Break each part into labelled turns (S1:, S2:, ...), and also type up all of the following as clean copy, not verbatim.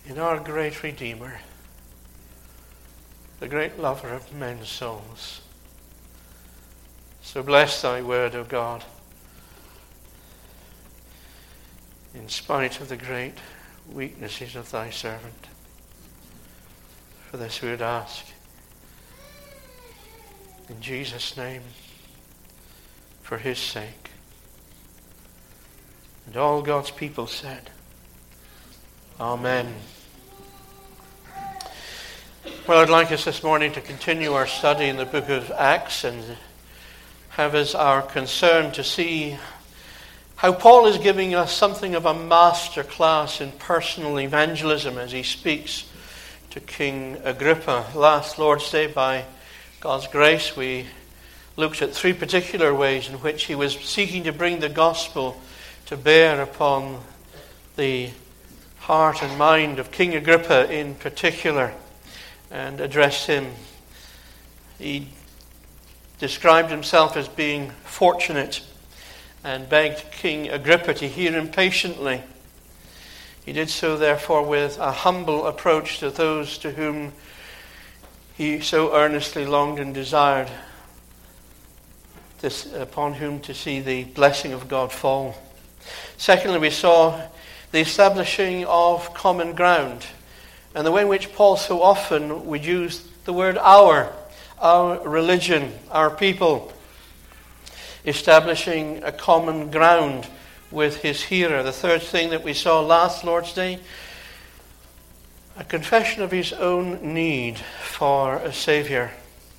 S1: in our great Redeemer, the great lover of men's souls. So bless thy word, O God, in spite of the great weaknesses of thy servant. For this we would ask, in Jesus' name, for his sake. And all God's people said, Amen. Well, I'd like us this morning to continue our study in the book of Acts and have as our concern to see how Paul is giving us something of a master class in personal evangelism as he speaks to King Agrippa. Last Lord's Day, by God's grace, we looked at three particular ways in which he was seeking to bring the gospel to bear upon the heart and mind of King Agrippa in particular, and address him. He described himself as being fortunate and begged King Agrippa to hear him patiently. He did so, therefore, with a humble approach to those to whom he so earnestly longed and desired, upon whom to see the blessing of God fall. Secondly, we saw the establishing of common ground, and the way in which Paul so often would use the word our religion, our people, establishing a common ground with his hearer. The third thing that we saw last Lord's Day, a confession of his own need for a Saviour.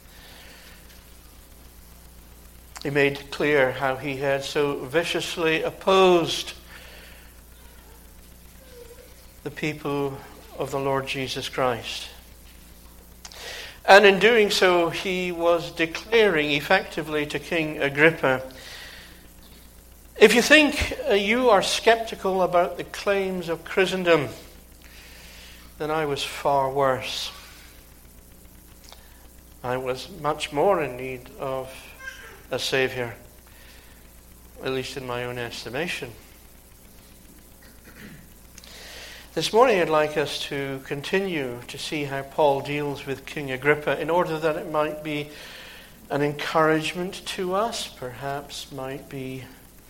S1: He made clear how he had so viciously opposed the people of the Lord Jesus Christ. And in doing so, he was declaring effectively to King Agrippa, if you think you are skeptical about the claims of Christendom, then I was far worse. I was much more in need of a Saviour, at least in my own estimation. This morning I'd like us to continue to see how Paul deals with King Agrippa in order that it might be an encouragement to us, perhaps might be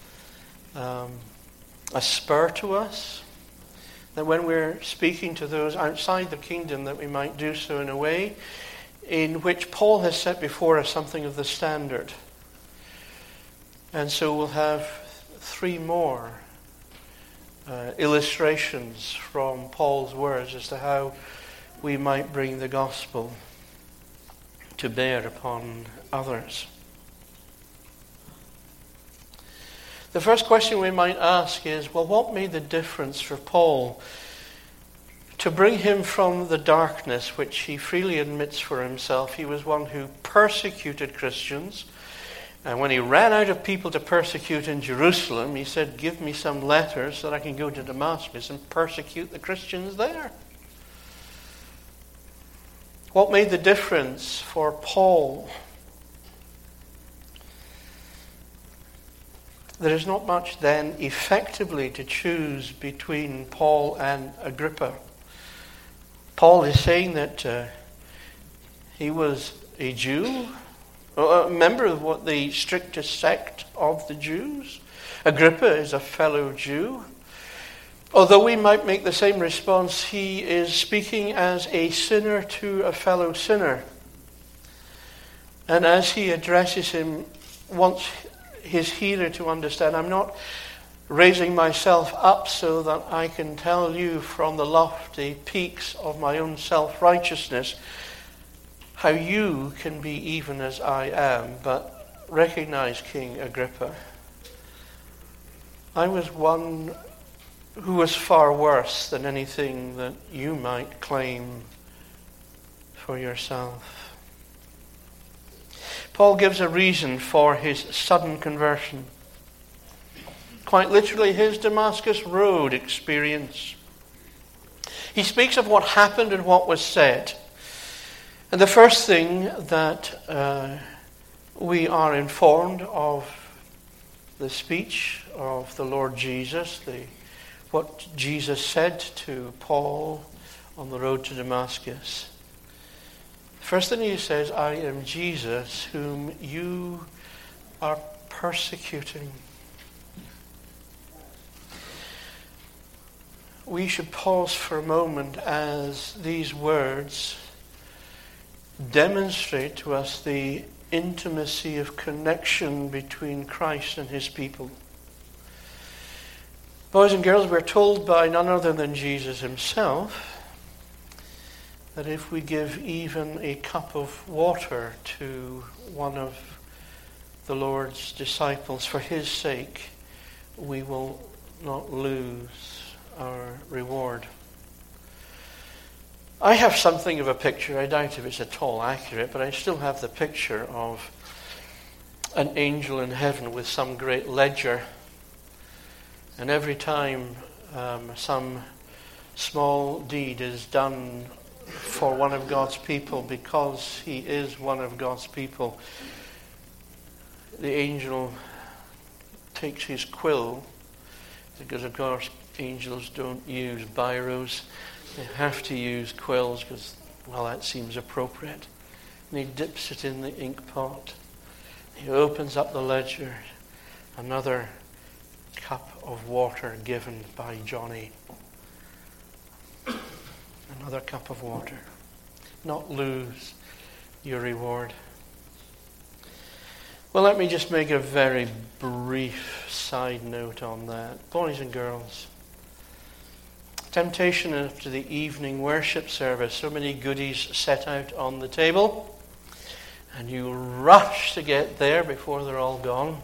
S1: a spur to us, that when we're speaking to those outside the kingdom that we might do so in a way in which Paul has set before us something of the standard. And so we'll have three more illustrations from Paul's words as to how we might bring the gospel to bear upon others. The first question we might ask is, well, what made the difference for Paul to bring him from the darkness which he freely admits for himself? He was one who persecuted Christians. And when he ran out of people to persecute in Jerusalem, he said, give me some letters so that I can go to Damascus and persecute the Christians there. What made the difference for Paul? There is not much then effectively to choose between Paul and Agrippa. Paul is saying that he was a Jew, a member of what the strictest sect of the Jews. Agrippa is a fellow Jew. Although we might make the same response, he is speaking as a sinner to a fellow sinner. And as he addresses him, wants his hearer to understand, I'm not raising myself up so that I can tell you from the lofty peaks of my own self-righteousness how you can be even as I am, but recognize, King Agrippa, I was one who was far worse than anything that you might claim for yourself. Paul gives a reason for his sudden conversion. Quite literally, his Damascus Road experience. He speaks of what happened and what was said. And the first thing that we are informed of the speech of the Lord Jesus, what Jesus said to Paul on the road to Damascus. First thing he says, I am Jesus whom you are persecuting. We should pause for a moment as these words demonstrate to us the intimacy of connection between Christ and his people. Boys and girls, we're told by none other than Jesus himself that if we give even a cup of water to one of the Lord's disciples for his sake, we will not lose our reward. I have something of a picture. I doubt if it's at all accurate, but I still have the picture of an angel in heaven with some great ledger. And every time some small deed is done for one of God's people, because he is one of God's people, the angel takes his quill, because of course angels don't use biros. They have to use quills because, well, that seems appropriate. And he dips it in the ink pot. He opens up the ledger. Another cup of water given by Johnny. Another cup of water. Not lose your reward. Well, let me just make a very brief side note on that. Boys and girls, temptation after the evening worship service, so many goodies set out on the table, and you rush to get there before they're all gone.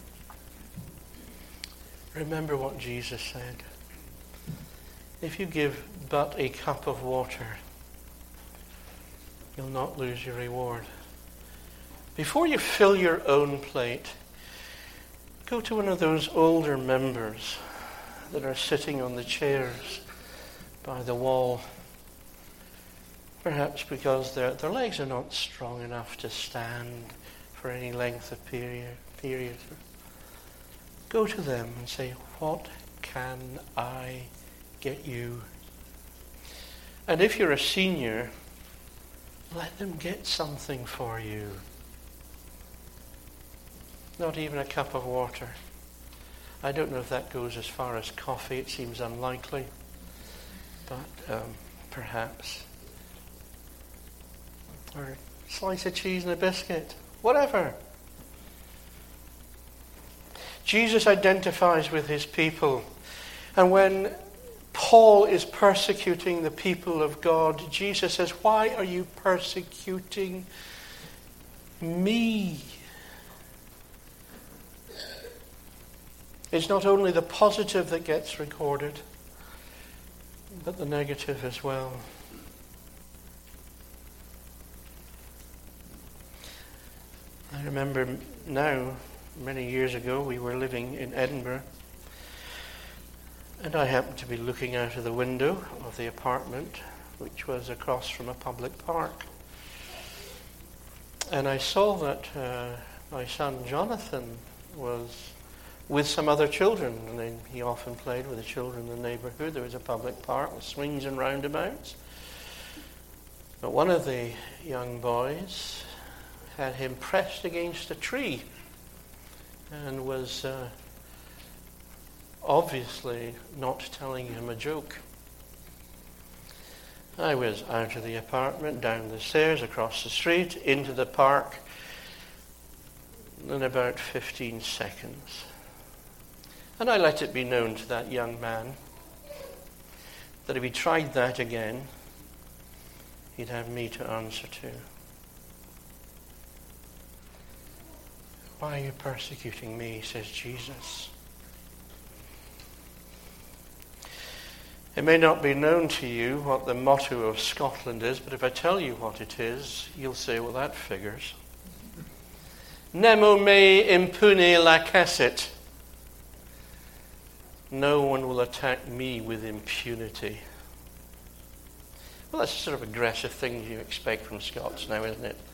S1: Remember what Jesus said. If you give but a cup of water, you'll not lose your reward. Before you fill your own plate, go to one of those older members that are sitting on the chairs by the wall. Perhaps because their legs are not strong enough to stand for any length of period. Go to them and say, what can I get you? And if you're a senior, let them get something for you. Not even a cup of water. I don't know if that goes as far as coffee. It seems unlikely. But perhaps. Or a slice of cheese and a biscuit. Whatever. Jesus identifies with his people. And when Paul is persecuting the people of God, Jesus says, why are you persecuting me? It's not only the positive that gets recorded, but the negative as well. I remember now, many years ago, we were living in Edinburgh, and I happened to be looking out of the window of the apartment, which was across from a public park. And I saw that my son Jonathan was with some other children, and then he often played with the children in the neighbourhood. There was a public park with swings and roundabouts. But one of the young boys had him pressed against a tree and was obviously not telling him a joke. I was out of the apartment, down the stairs, across the street, into the park in about 15 seconds. And I let it be known to that young man that if he tried that again, he'd have me to answer to. Why are you persecuting me, says Jesus. It may not be known to you what the motto of Scotland is, but if I tell you what it is, you'll say, well, that figures. Nemo me impune lacessit. No one will attack me with impunity. Well, that's the sort of aggressive thing you expect from Scots now, isn't it?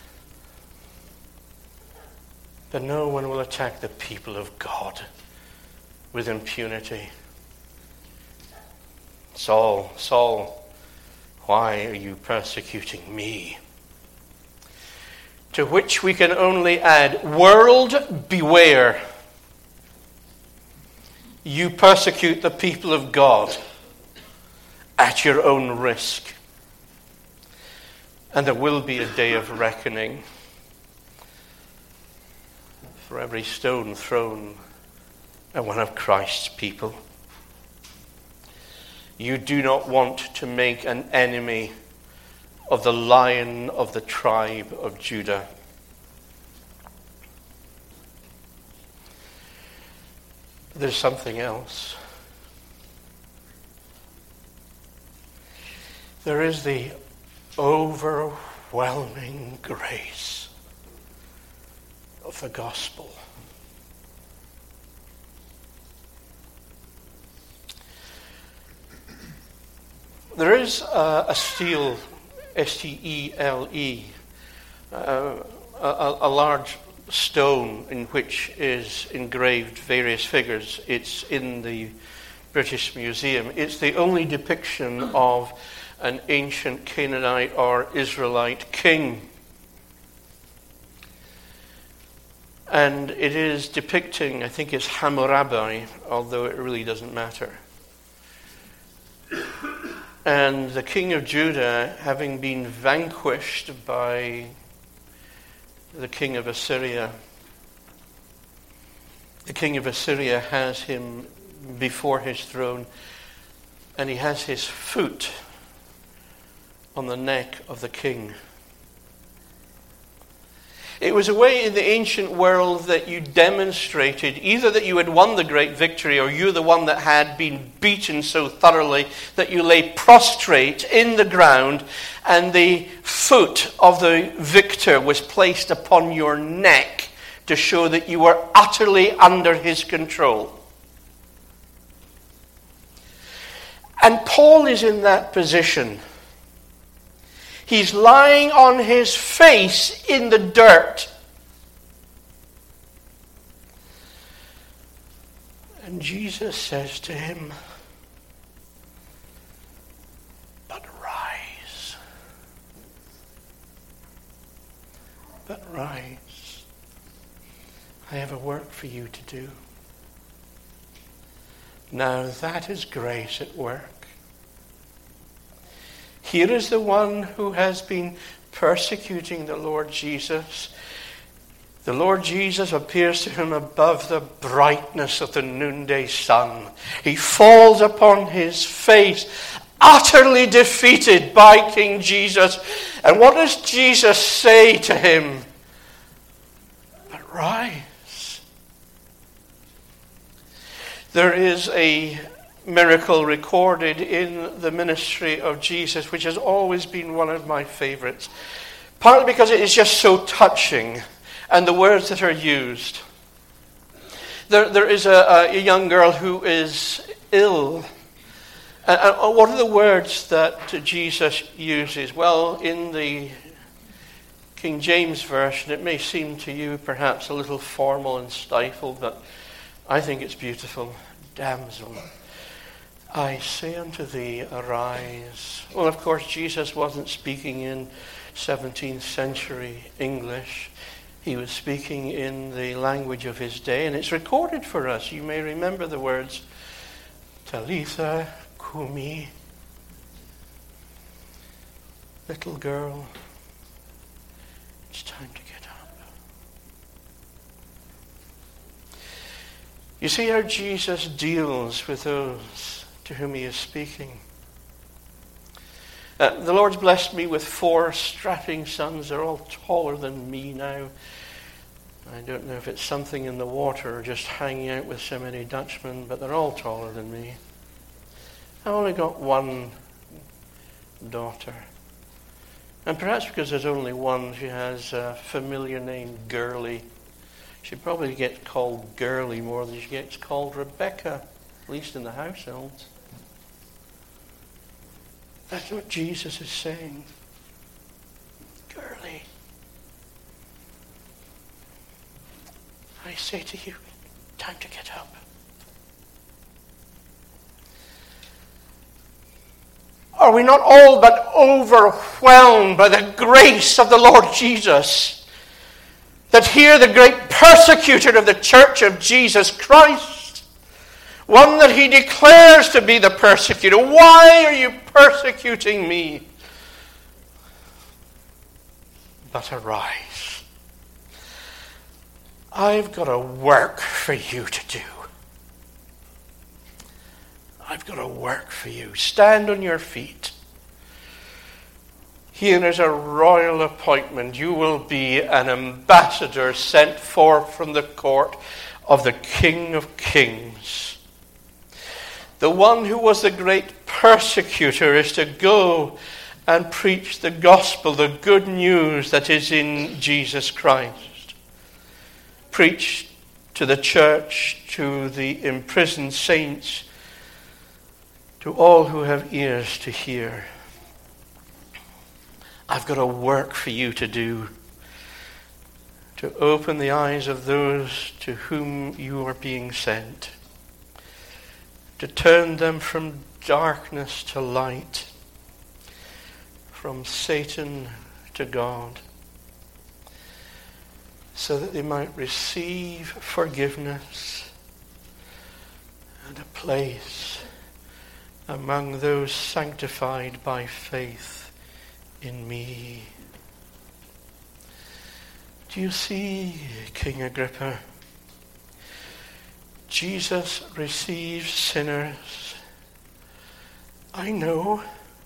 S1: But no one will attack the people of God with impunity. Saul, Why are you persecuting me? To which we can only add, world, beware. You persecute the people of God at your own risk. And there will be a day of reckoning for every stone thrown at one of Christ's people. You do not want to make an enemy of the Lion of the tribe of Judah. There's something else. There is the overwhelming grace of the gospel. There is a stele, S-T-E-L-E, a large stone in which is engraved various figures. It's in the British Museum. It's the only depiction of an ancient Canaanite or Israelite king. And it is depicting, I think it's Hammurabi, although it really doesn't matter. And the king of Judah, having been vanquished by the king of Assyria, the king of Assyria has him before his throne, and he has his foot on the neck of the king. It was a way in the ancient world that you demonstrated either that you had won the great victory or you're the one that had been beaten so thoroughly that you lay prostrate in the ground and the foot of the victor was placed upon your neck to show that you were utterly under his control. And Paul is in that position. He's lying on his face in the dirt. And Jesus says to him, "But rise. But rise. I have a work for you to do." Now that is grace at work. Here is the one who has been persecuting the Lord Jesus. The Lord Jesus appears to him above the brightness of the noonday sun. He falls upon his face, utterly defeated by King Jesus. And what does Jesus say to him? But rise. There is a miracle recorded in the ministry of Jesus, which has always been one of my favorites. Partly because it is just so touching, and the words that are used. There is a young girl who is ill. And what are the words that Jesus uses? Well, in the King James Version, it may seem to you perhaps a little formal and stifled, but I think it's beautiful. Damsel, I say unto thee, arise. Well, of course, Jesus wasn't speaking in 17th century English. He was speaking in the language of his day, and it's recorded for us. You may remember the words, Talitha Kumi. Little girl, it's time to get up. You see how Jesus deals with those to whom he is speaking. The Lord's blessed me with 4 strapping sons. They're all taller than me now. I don't know if it's something in the water or just hanging out with so many Dutchmen, but they're all taller than me. I've only got one daughter. And perhaps because there's only one, she has a familiar name, Girly. She probably gets called Girly more than she gets called Rebecca, at least in the household. That's what Jesus is saying. Girly, I say to you, time to get up. Are we not all but overwhelmed by the grace of the Lord Jesus? That here the great persecutor of the church of Jesus Christ, one that he declares to be the persecutor, why are you persecuting me? But arise. I've got a work for you to do. I've got a work for you. Stand on your feet. Here is a royal appointment. You will be an ambassador sent forth from the court of the King of Kings. The one who was the great persecutor is to go and preach the gospel, the good news that is in Jesus Christ. Preach to the church, to the imprisoned saints, to all who have ears to hear. I've got a work for you to do, to open the eyes of those to whom you are being sent, to turn them from darkness to light, from Satan to God, so that they might receive forgiveness and a place among those sanctified by faith in me. Do you see, King Agrippa? Jesus receives sinners. I know,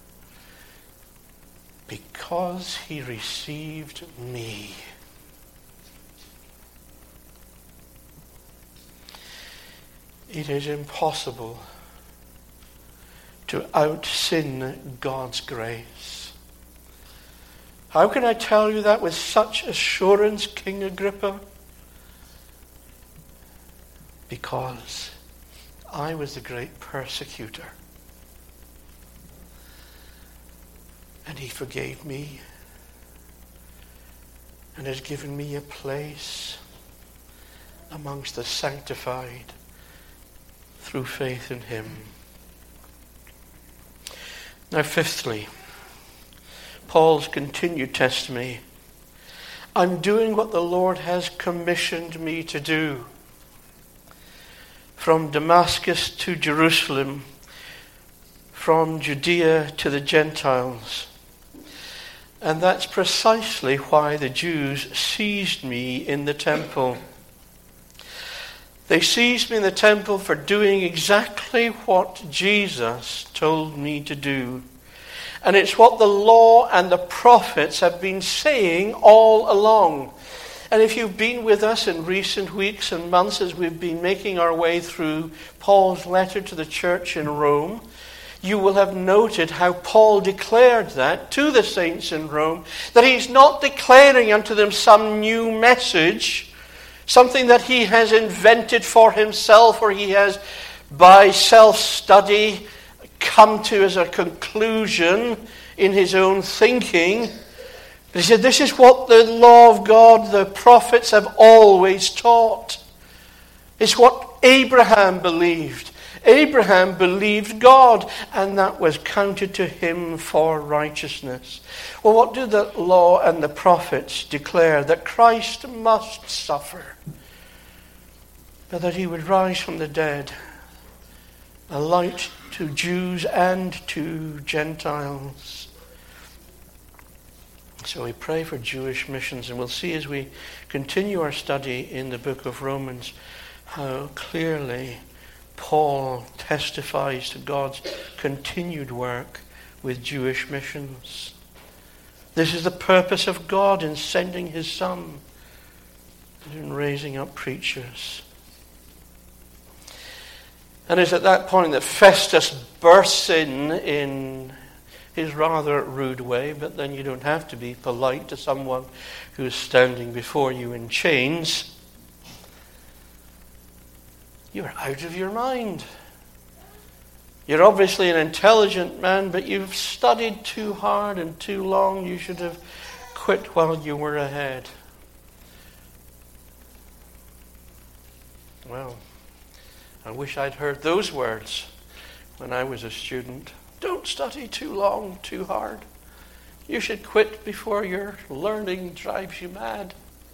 S1: because he received me. It is impossible to out-sin God's grace. How can I tell you that with such assurance, King Agrippa? Because I was the great persecutor. And he forgave me and has given me a place amongst the sanctified through faith in him. Now, fifthly, Paul's continued testimony. I'm doing what the Lord has commissioned me to do. From Damascus to Jerusalem, from Judea to the Gentiles. And that's precisely why the Jews seized me in the temple. They seized me in the temple for doing exactly what Jesus told me to do. And it's what the law and the prophets have been saying all along. And if you've been with us in recent weeks and months as we've been making our way through Paul's letter to the church in Rome, you will have noted how Paul declared that to the saints in Rome, that he's not declaring unto them some new message, something that he has invented for himself or he has by self-study come to as a conclusion in his own thinking. But he said, this is what the law of God, the prophets have always taught. It's what Abraham believed. Abraham believed God, and that was counted to him for righteousness. Well, what do the law and the prophets declare? That Christ must suffer, but that he would rise from the dead, a light to Jews and to Gentiles. So we pray for Jewish missions, and we'll see as we continue our study in the book of Romans how clearly Paul testifies to God's continued work with Jewish missions. This is the purpose of God in sending his Son and in raising up preachers. And it's at that point that Festus bursts in his rather rude way, but then you don't have to be polite to someone who is standing before you in chains. You're out of your mind. You're obviously an intelligent man, but you've studied too hard and too long. You should have quit while you were ahead. Well, I wish I'd heard those words when I was a student. Don't study too long, too hard. You should quit before your learning drives you mad.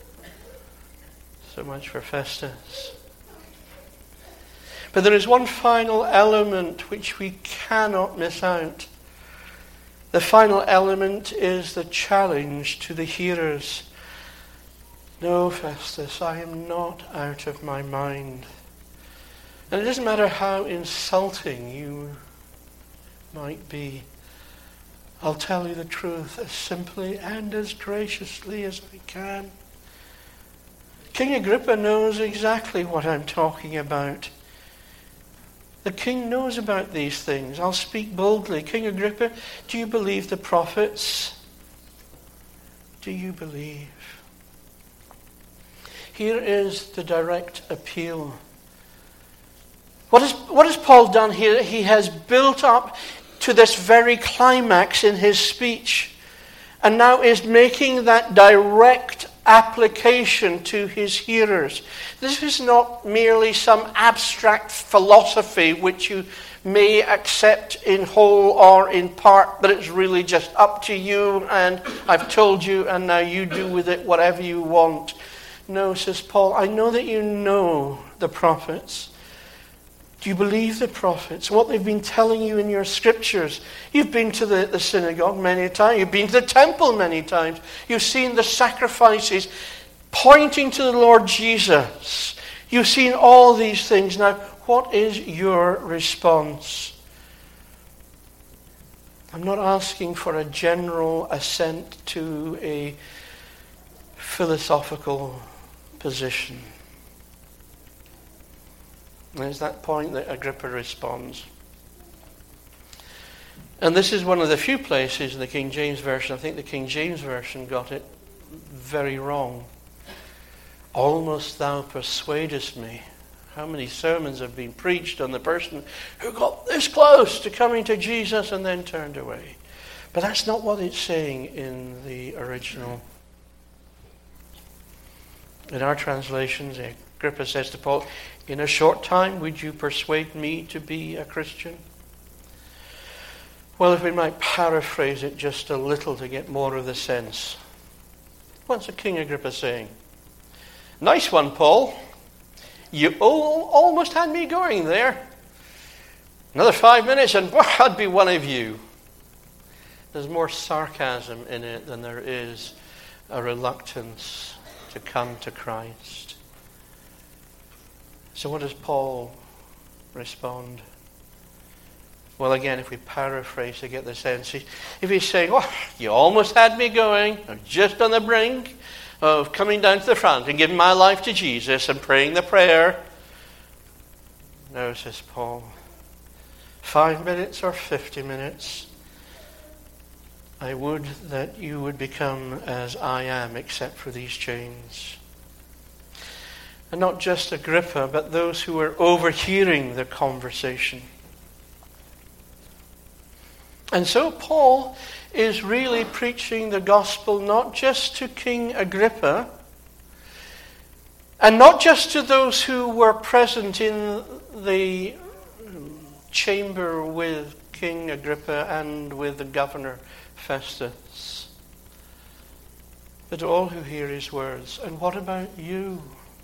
S1: So much for Festus. But there is one final element which we cannot miss out. The final element is the challenge to the hearers. No, Festus, I am not out of my mind. And it doesn't matter how insulting you might be. I'll tell you the truth as simply and as graciously as I can. King Agrippa knows exactly what I'm talking about. The king knows about these things. I'll speak boldly. King Agrippa, do you believe the prophets? Do you believe? Here is the direct appeal. What has Paul done here? He has built up to this very climax in his speech, and now is making that direct application to his hearers. This is not merely some abstract philosophy which you may accept in whole or in part, but it's really just up to you, and I've told you, and now you do with it whatever you want. No, says Paul, I know that you know the prophets. Do you believe the prophets? What they've been telling you in your scriptures? You've been to the synagogue many times. You've been to the temple many times. You've seen the sacrifices pointing to the Lord Jesus. You've seen all these things. Now, what is your response? I'm not asking for a general assent to a philosophical position. There's that point that Agrippa responds. And this is one of the few places in the King James Version, I think the King James Version got it very wrong. Almost thou persuadest me. How many sermons have been preached on the person who got this close to coming to Jesus and then turned away? But that's not what it's saying in the original. In our translations, Agrippa says to Paul, in a short time, would you persuade me to be a Christian? Well, if we might paraphrase it just a little to get more of the sense. What's the King Agrippa saying? Nice one, Paul. You almost had me going there. Another 5 minutes and I'd be one of you. There's more sarcasm in it than there is a reluctance to come to Christ. So what does Paul respond? Well, again, if we paraphrase to get the sense, if he's saying, oh, you almost had me going, I'm just on the brink of coming down to the front and giving my life to Jesus and praying the prayer. No, says Paul, 5 minutes or 50 minutes, I would that you would become as I am, except for these chains. And not just Agrippa, but those who were overhearing the conversation. And so Paul is really preaching the gospel not just to King Agrippa, and not just to those who were present in the chamber with King Agrippa and with the governor Festus, but to all who hear his words. And what about you?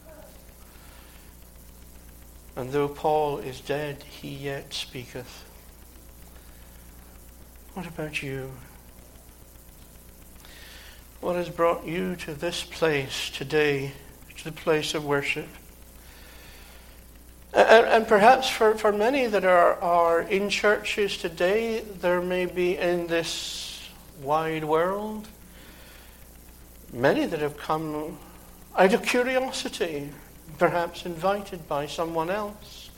S1: And though Paul is dead, he yet speaketh. What about you? What has brought you to this place today, to the place of worship? And perhaps for many that are in churches today, there may be in this wide world many that have come out of curiosity, perhaps invited by someone else,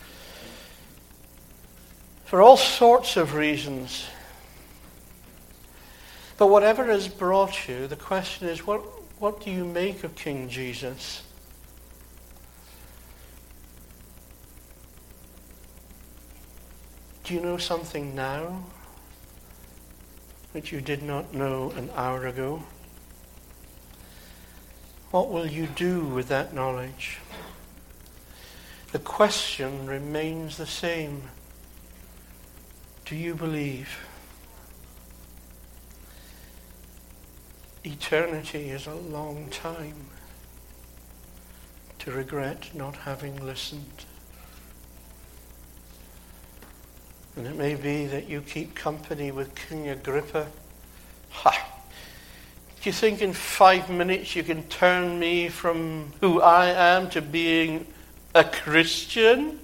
S1: for all sorts of reasons. But whatever has brought you, the question is, what do you make of King Jesus? Do you know something now which you did not know an hour ago? What will you do with that knowledge? The question remains the same. Do Do you believe? Eternity is a long time to regret not having listened. And it may be that you keep company with King Agrippa. Ha! Do you think in 5 minutes you can turn me from who I am to being a Christian?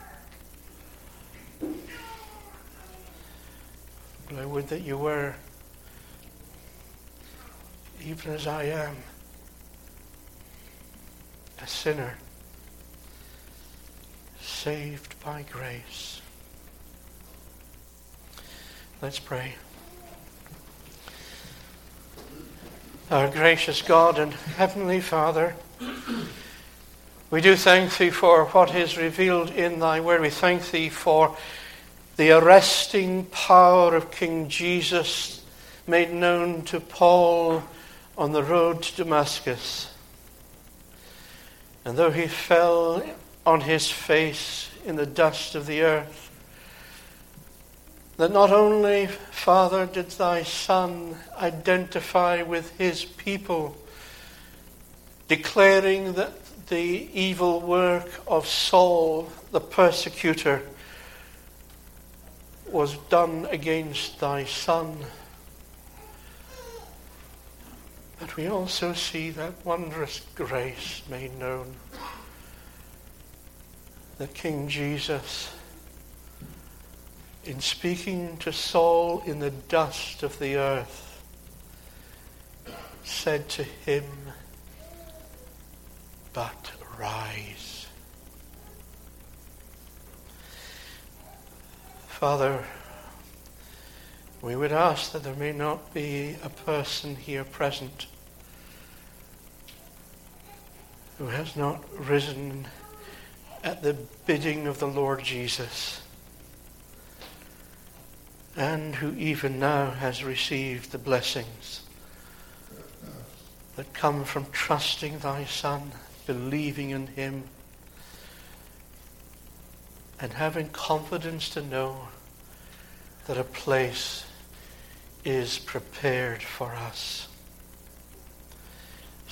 S1: Well, I would that you were, even as I am, a sinner, saved by grace. Let's pray. Our gracious God and Heavenly Father, we do thank Thee for what is revealed in Thy Word. We thank Thee for the arresting power of King Jesus made known to Paul on the road to Damascus. And though he fell on his face in the dust of the earth, that not only, Father, did Thy Son identify with His people, declaring that the evil work of Saul, the persecutor, was done against Thy Son, but we also see that wondrous grace made known, that King Jesus, in speaking to Saul in the dust of the earth, said to him, "But rise." Father, we would ask that there may not be a person here present who has not risen at the bidding of the Lord Jesus, and who even now has received the blessings that come from trusting Thy Son, believing in Him, and having confidence to know that a place is prepared for us.